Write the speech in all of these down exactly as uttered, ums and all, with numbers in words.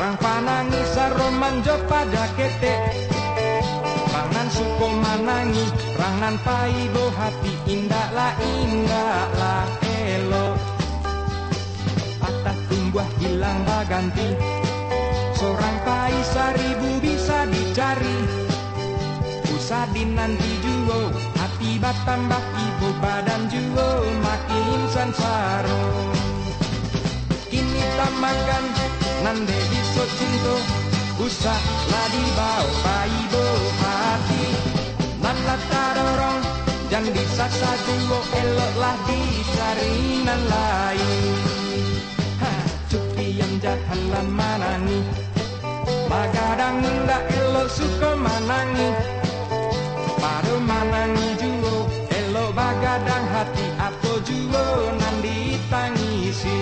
Orang panangi saroman jo pada ketek, rangan suko manangi, rangan paibo hati indah lah indah lah elo. Patah tumbuh hilang baganti, seorang pai seribu bisa dicari. Usah dinanti juo, hati batambah ibu badan juo makin sansaro. Kini tak makan, nande bisa cinta, usah lah dibawa paibo hati. Nan lah tarorong, jangan disasa juo, elok lah dicari nan lain. Ha, cuki yang jahan lah manangi, bagadang nggak elok suka manangi. Padu manangi juo, elok bagadang hati apa juo nan ditangisi.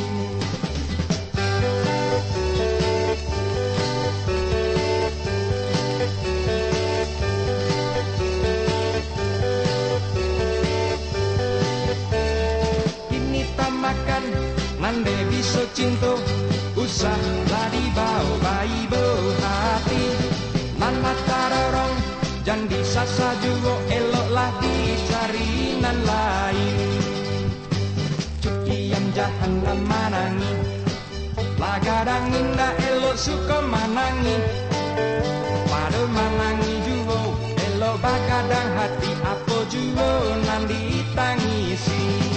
Nande bisa cinta, usah lah dibawa baibo hati. Nan mata rorong, jangan disasa juga, elok lah dicari nan lain. Cuki yang jahan lah manangi, lagadang indah elok suka manangi. Pada manangi juga, elok bagadang hati apa juga nan ditangisi.